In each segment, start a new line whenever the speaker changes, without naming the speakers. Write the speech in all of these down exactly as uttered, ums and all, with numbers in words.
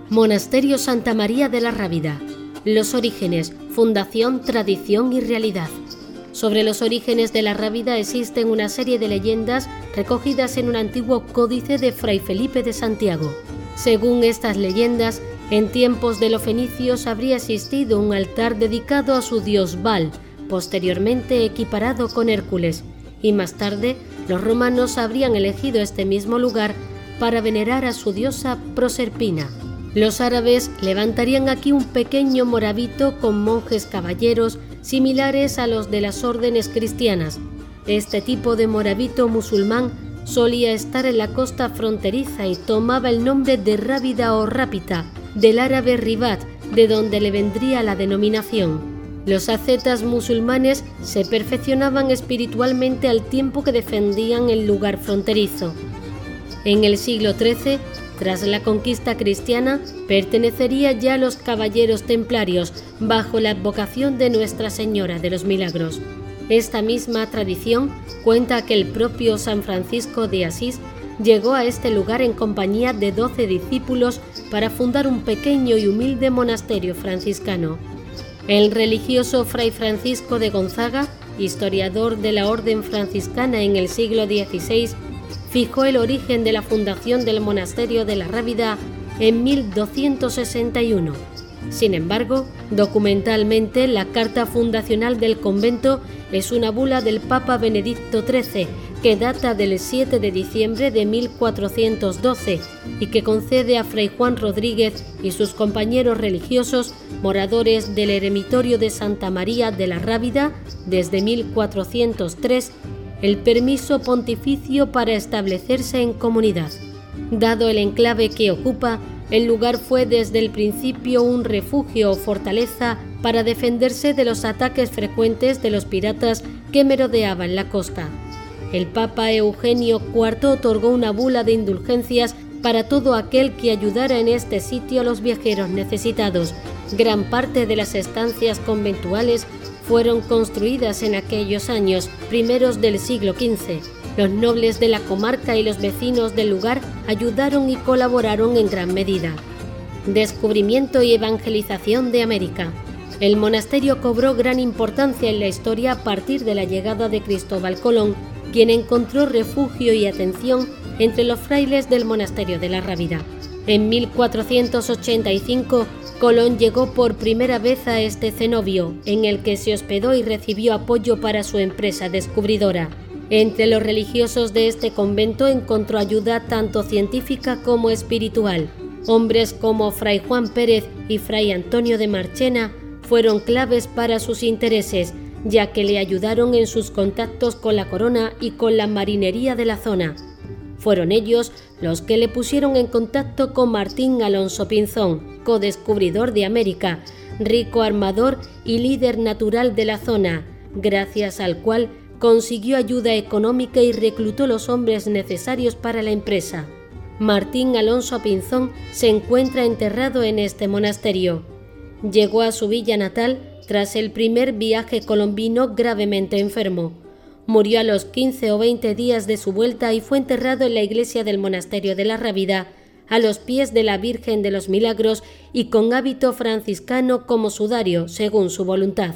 Monasterio Santa María de la Rábida. Los orígenes, fundación, tradición y realidad. Sobre los orígenes de la Rábida existen una serie de leyendas recogidas en un antiguo códice de Fray Felipe de Santiago. Según estas leyendas, en tiempos de los fenicios habría existido un altar dedicado a su dios Baal, posteriormente equiparado con Hércules, y más tarde los romanos habrían elegido este mismo lugar para venerar a su diosa Proserpina. Los árabes levantarían aquí un pequeño morabito con monjes caballeros similares a los de las órdenes cristianas. Este tipo de morabito musulmán solía estar en la costa fronteriza y tomaba el nombre de Rábida o Rápita, del árabe ribat, de donde le vendría la denominación. Los ascetas musulmanes se perfeccionaban espiritualmente al tiempo que defendían el lugar fronterizo. En el siglo trece, tras la conquista cristiana, pertenecería ya a los caballeros templarios, bajo la advocación de Nuestra Señora de los Milagros. Esta misma tradición cuenta que el propio San Francisco de Asís llegó a este lugar en compañía de doce discípulos para fundar un pequeño y humilde monasterio franciscano. El religioso Fray Francisco de Gonzaga, historiador de la Orden franciscana en el siglo dieciséis, fijó el origen de la fundación del monasterio de la Rábida en mil doscientos sesenta y uno. Sin embargo, documentalmente la carta fundacional del convento es una bula del Papa Benedicto trece, que data del siete de diciembre de mil cuatrocientos doce y que concede a Fray Juan Rodríguez y sus compañeros religiosos, moradores del eremitorio de Santa María de la Rábida desde mil cuatrocientos tres, el permiso pontificio para establecerse en comunidad. Dado el enclave que ocupa, el lugar fue desde el principio un refugio o fortaleza para defenderse de los ataques frecuentes de los piratas que merodeaban la costa. El Papa Eugenio cuarto otorgó una bula de indulgencias para todo aquel que ayudara en este sitio a los viajeros necesitados. Gran parte de las estancias conventuales fueron construidas en aquellos años primeros del siglo quince. Los nobles de la comarca y los vecinos del lugar ayudaron y colaboraron en gran medida. Descubrimiento y evangelización de América. El monasterio cobró gran importancia en la historia a partir de la llegada de Cristóbal Colón, quien encontró refugio y atención entre los frailes del monasterio de la Rábida. En mil cuatrocientos ochenta y cinco, Colón llegó por primera vez a este cenobio, en el que se hospedó y recibió apoyo para su empresa descubridora. Entre los religiosos de este convento encontró ayuda tanto científica como espiritual. Hombres como Fray Juan Pérez y Fray Antonio de Marchena fueron claves para sus intereses, ya que le ayudaron en sus contactos con la corona y con la marinería de la zona. Fueron ellos los que le pusieron en contacto con Martín Alonso Pinzón, codescubridor de América, rico armador y líder natural de la zona, gracias al cual consiguió ayuda económica y reclutó los hombres necesarios para la empresa. Martín Alonso Pinzón se encuentra enterrado en este monasterio. Llegó a su villa natal tras el primer viaje colombino gravemente enfermo. Murió a los quince o veinte días de su vuelta y fue enterrado en la iglesia del monasterio de la Rábida, a los pies de la Virgen de los Milagros y con hábito franciscano como sudario, según su voluntad.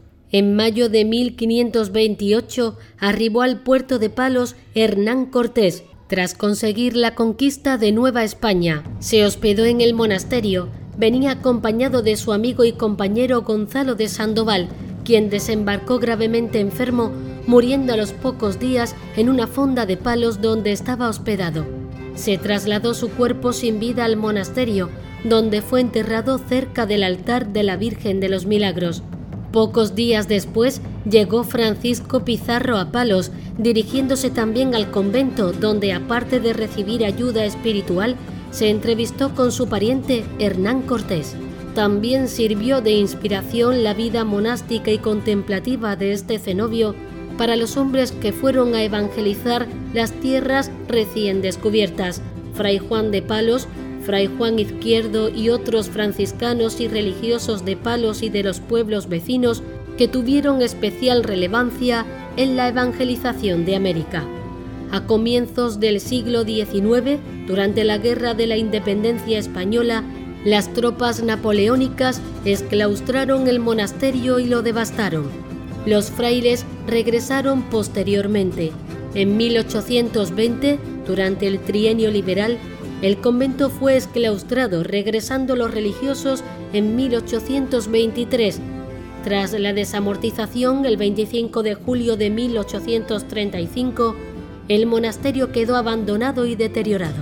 En mayo de mil quinientos veintiocho arribó al puerto de Palos Hernán Cortés, tras conseguir la conquista de Nueva España. Se hospedó en el monasterio. Venía acompañado de su amigo y compañero Gonzalo de Sandoval, quien desembarcó gravemente enfermo, muriendo a los pocos días en una fonda de Palos donde estaba hospedado. Se trasladó su cuerpo sin vida al monasterio, donde fue enterrado cerca del altar de la Virgen de los Milagros. Pocos días después llegó Francisco Pizarro a Palos, dirigiéndose también al convento, donde aparte de recibir ayuda espiritual, se entrevistó con su pariente Hernán Cortés. También sirvió de inspiración la vida monástica y contemplativa de este cenobio para los hombres que fueron a evangelizar las tierras recién descubiertas. Fray Juan de Palos, Fray Juan Izquierdo y otros franciscanos y religiosos de Palos y de los pueblos vecinos que tuvieron especial relevancia en la evangelización de América. A comienzos del siglo diecinueve, durante la Guerra de la Independencia Española, Las tropas napoleónicas exclaustraron el monasterio y lo devastaron. Los frailes regresaron posteriormente. En mil ochocientos veinte, durante el trienio liberal, el convento fue exclaustrado, regresando los religiosos en mil ochocientos veintitrés. Tras la desamortización, el veinticinco de julio de mil ochocientos treinta y cinco, el monasterio quedó abandonado y deteriorado.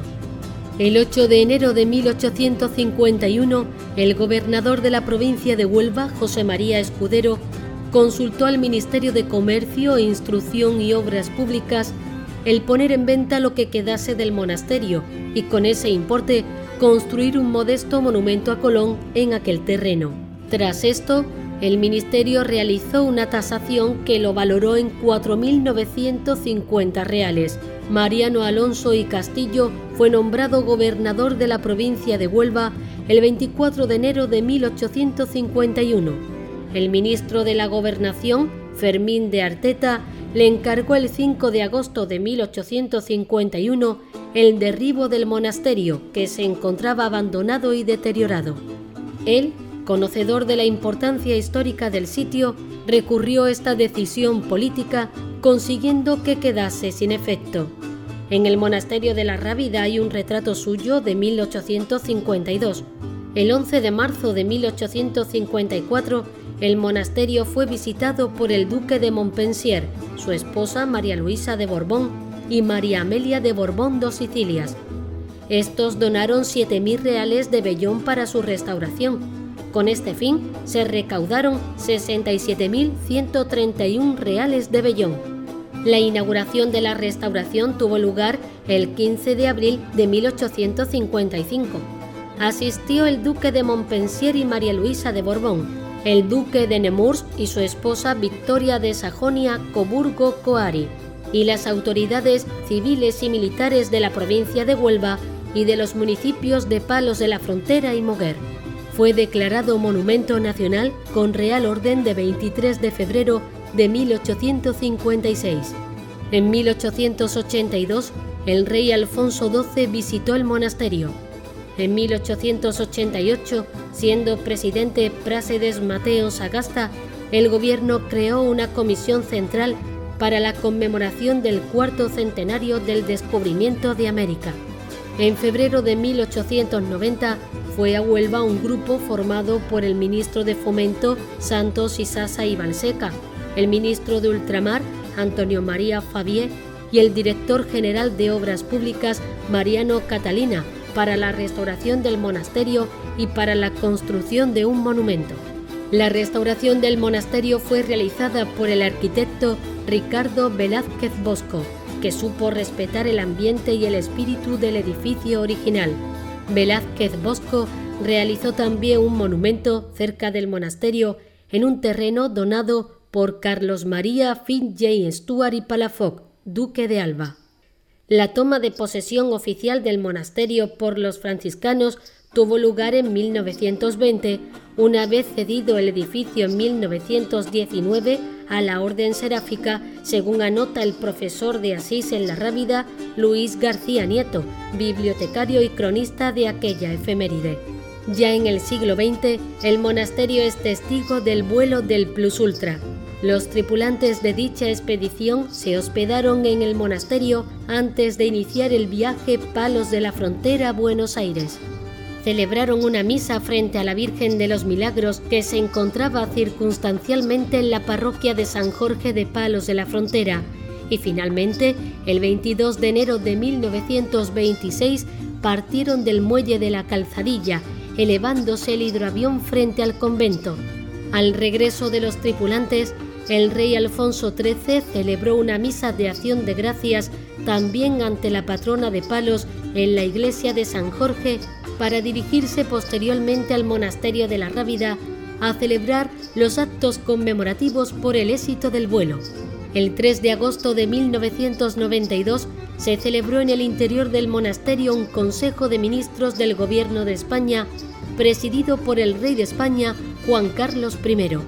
El ocho de enero de mil ochocientos cincuenta y uno, el gobernador de la provincia de Huelva, José María Escudero, consultó al Ministerio de Comercio, Instrucción y Obras Públicas el poner en venta lo que quedase del monasterio y con ese importe construir un modesto monumento a Colón en aquel terreno. Tras esto, el ministerio realizó una tasación que lo valoró en cuatro mil novecientos cincuenta reales. Mariano Alonso y Castillo fue nombrado gobernador de la provincia de Huelva el veinticuatro de enero de mil ochocientos cincuenta y uno. El ministro de la Gobernación, Fermín de Arteta, le encargó el cinco de agosto de mil ochocientos cincuenta y uno el derribo del monasterio, que se encontraba abandonado y deteriorado. Él, conocedor de la importancia histórica del sitio, recurrió esta decisión política, consiguiendo que quedase sin efecto. En el monasterio de la Rábida hay un retrato suyo de mil ochocientos cincuenta y dos. El once de marzo de mil ochocientos cincuenta y cuatro, el monasterio fue visitado por el duque de Montpensier, su esposa María Luisa de Borbón y María Amelia de Borbón dos Sicilias. Estos donaron siete mil reales de vellón para su restauración. Con este fin se recaudaron sesenta y siete mil ciento treinta y uno reales de vellón. La inauguración de la restauración tuvo lugar el quince de abril de mil ochocientos cincuenta y cinco. Asistió el duque de Montpensier y María Luisa de Borbón, el duque de Nemours y su esposa Victoria de Sajonia-Coburgo-Coari, y las autoridades civiles y militares de la provincia de Huelva y de los municipios de Palos de la Frontera y Moguer. Fue declarado Monumento Nacional con Real Orden de veintitrés de febrero de mil ochocientos cincuenta y seis. En mil ochocientos ochenta y dos, el rey Alfonso doce visitó el monasterio. En mil ochocientos ochenta y ocho, siendo presidente Prásedes Mateo Sagasta, el gobierno creó una comisión central para la conmemoración del cuarto centenario del descubrimiento de América. En febrero de mil ochocientos noventa fue a Huelva un grupo formado por el ministro de Fomento Santos Isasa y Balseca, el ministro de Ultramar Antonio María Fabié y el director general de Obras Públicas Mariano Catalina, para la restauración del monasterio y para la construcción de un monumento. La restauración del monasterio fue realizada por el arquitecto Ricardo Velázquez Bosco, que supo respetar el ambiente y el espíritu del edificio original. Velázquez Bosco realizó también un monumento cerca del monasterio en un terreno donado por Carlos María Fitzgerald Stuart y Palafox, duque de Alba. La toma de posesión oficial del monasterio por los franciscanos tuvo lugar en mil novecientos veinte, una vez cedido el edificio en mil novecientos diecinueve a la Orden Seráfica, según anota el profesor de Asís en la Rábida, Luis García Nieto, bibliotecario y cronista de aquella efeméride. Ya en el siglo veinte, el monasterio es testigo del vuelo del Plus Ultra. Los tripulantes de dicha expedición se hospedaron en el monasterio antes de iniciar el viaje Palos de la Frontera a Buenos Aires. Celebraron una misa frente a la Virgen de los Milagros, que se encontraba circunstancialmente en la parroquia de San Jorge de Palos de la Frontera, y finalmente, el veintidós de enero de mil novecientos veintiséis, partieron del muelle de la Calzadilla, elevándose el hidroavión frente al convento. Al regreso de los tripulantes, el rey Alfonso trece celebró una misa de acción de gracias también ante la patrona de Palos en la iglesia de San Jorge, para dirigirse posteriormente al monasterio de la Rábida a celebrar los actos conmemorativos por el éxito del vuelo. El tres de agosto de mil novecientos noventa y dos se celebró en el interior del monasterio un Consejo de Ministros del Gobierno de España, presidido por el rey de España, Juan Carlos primero.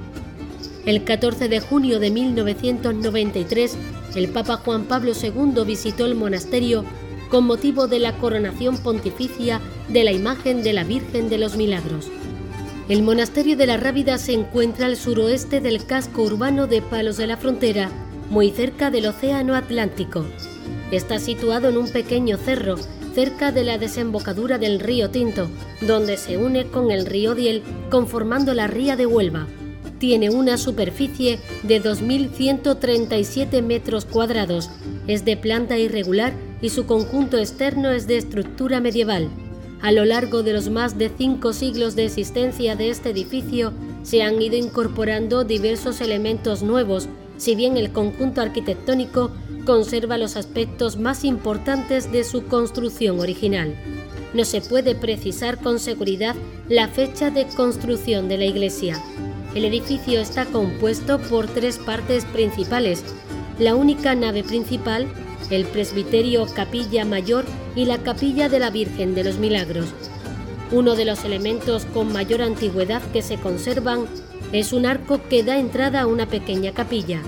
El catorce de junio de mil novecientos noventa y tres, el Papa Juan Pablo segundo visitó el monasterio con motivo de la coronación pontificia de la imagen de la Virgen de los Milagros. El monasterio de la Rábida se encuentra al suroeste del casco urbano de Palos de la Frontera, muy cerca del Océano Atlántico. Está situado en un pequeño cerro, cerca de la desembocadura del río Tinto, donde se une con el río Diel, conformando la ría de Huelva. Tiene una superficie de dos mil ciento treinta y siete metros cuadrados, es de planta irregular y su conjunto externo es de estructura medieval. A lo largo de los más de cinco siglos de existencia de este edificio, se han ido incorporando diversos elementos nuevos, si bien el conjunto arquitectónico conserva los aspectos más importantes de su construcción original. No se puede precisar con seguridad la fecha de construcción de la iglesia. El edificio está compuesto por tres partes principales: la única nave principal, el presbiterio, capilla mayor y la capilla de la Virgen de los Milagros. Uno de los elementos con mayor antigüedad que se conservan es un arco que da entrada a una pequeña capilla.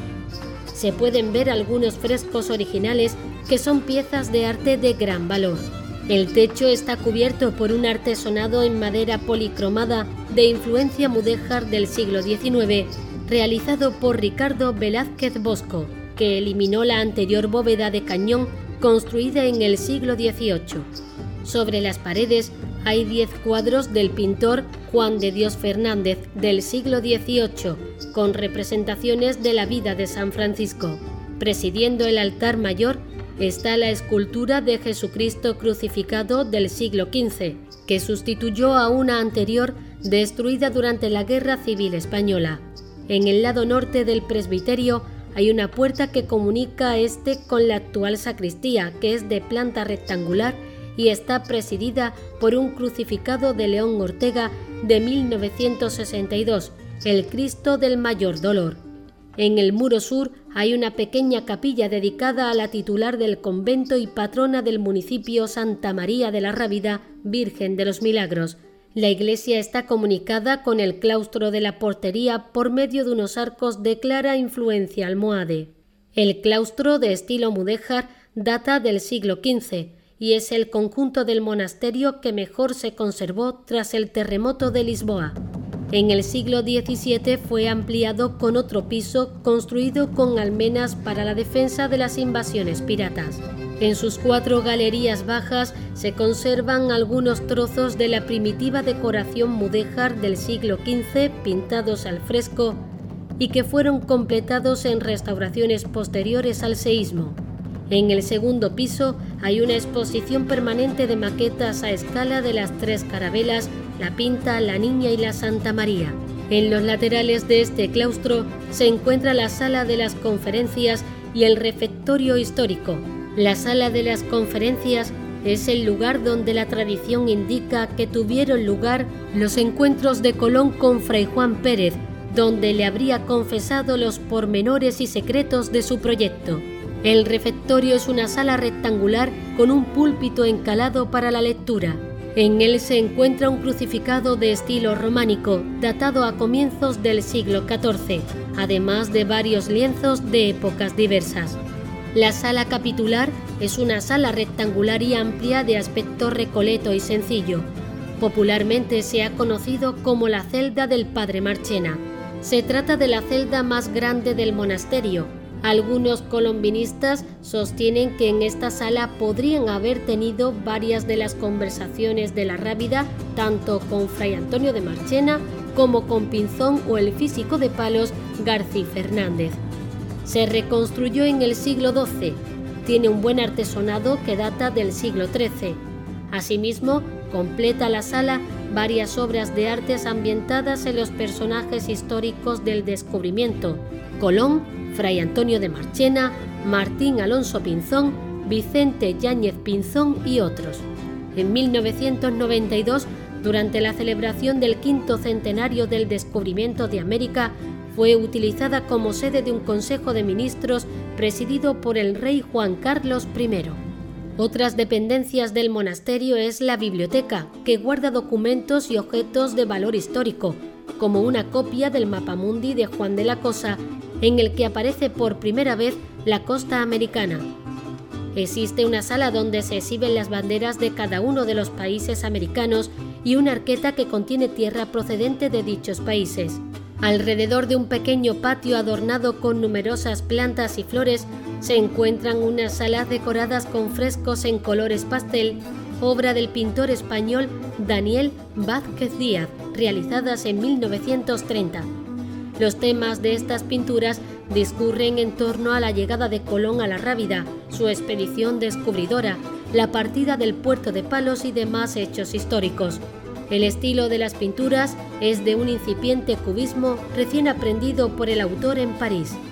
Se pueden ver algunos frescos originales que son piezas de arte de gran valor. El techo está cubierto por un artesonado en madera policromada de influencia mudéjar del siglo diecinueve, realizado por Ricardo Velázquez Bosco, que eliminó la anterior bóveda de cañón construida en el siglo dieciocho. Sobre las paredes hay diez cuadros del pintor Juan de Dios Fernández del siglo dieciocho, con representaciones de la vida de San Francisco. Presidiendo el altar mayor está la escultura de Jesucristo crucificado del siglo quince, que sustituyó a una anterior destruida durante la Guerra Civil Española. En el lado norte del presbiterio hay una puerta que comunica este con la actual sacristía, que es de planta rectangular y está presidida por un crucificado de León Ortega de mil novecientos sesenta y dos, el Cristo del Mayor Dolor. En el muro sur hay una pequeña capilla dedicada a la titular del convento y patrona del municipio, Santa María de la Rábida, Virgen de los Milagros. La iglesia está comunicada con el claustro de la portería por medio de unos arcos de clara influencia almohade. El claustro, de estilo mudéjar, data del siglo quince y es el conjunto del monasterio que mejor se conservó tras el terremoto de Lisboa. En el siglo diecisiete fue ampliado con otro piso construido con almenas para la defensa de las invasiones piratas. En sus cuatro galerías bajas se conservan algunos trozos de la primitiva decoración mudéjar del siglo quince pintados al fresco y que fueron completados en restauraciones posteriores al seísmo. En el segundo piso hay una exposición permanente de maquetas a escala de las tres carabelas, la Pinta, la Niña y la Santa María. En los laterales de este claustro se encuentra la sala de las conferencias y el refectorio histórico. La sala de las conferencias es el lugar donde la tradición indica que tuvieron lugar los encuentros de Colón con Fray Juan Pérez, donde le habría confesado los pormenores y secretos de su proyecto. El refectorio es una sala rectangular con un púlpito encalado para la lectura. En él se encuentra un crucificado de estilo románico, datado a comienzos del siglo catorce, además de varios lienzos de épocas diversas. La sala capitular es una sala rectangular y amplia de aspecto recoleto y sencillo. Popularmente se ha conocido como la celda del Padre Marchena. Se trata de la celda más grande del monasterio. Algunos colombinistas sostienen que en esta sala podrían haber tenido varias de las conversaciones de la Rábida, tanto con Fray Antonio de Marchena como con Pinzón o el físico de Palos, García Fernández. Se reconstruyó en el siglo doce. Tiene un buen artesonado que data del siglo trece. Asimismo, completa la sala varias obras de artes ambientadas en los personajes históricos del descubrimiento: Colón, Fray Antonio de Marchena, Martín Alonso Pinzón, Vicente Yáñez Pinzón y otros. En mil novecientos noventa y dos, durante la celebración del quinto centenario del descubrimiento de América, fue utilizada como sede de un Consejo de Ministros presidido por el rey Juan Carlos primero. Otras dependencias del monasterio es la biblioteca, que guarda documentos y objetos de valor histórico, como una copia del mapamundi de Juan de la Cosa, en el que aparece por primera vez la costa americana. Existe una sala donde se exhiben las banderas de cada uno de los países americanos y una arqueta que contiene tierra procedente de dichos países. Alrededor de un pequeño patio adornado con numerosas plantas y flores se encuentran unas salas decoradas con frescos en colores pastel, obra del pintor español Daniel Vázquez Díaz, realizadas en mil novecientos treinta. Los temas de estas pinturas discurren en torno a la llegada de Colón a la Rábida, su expedición descubridora, la partida del puerto de Palos y demás hechos históricos. El estilo de las pinturas es de un incipiente cubismo recién aprendido por el autor en París.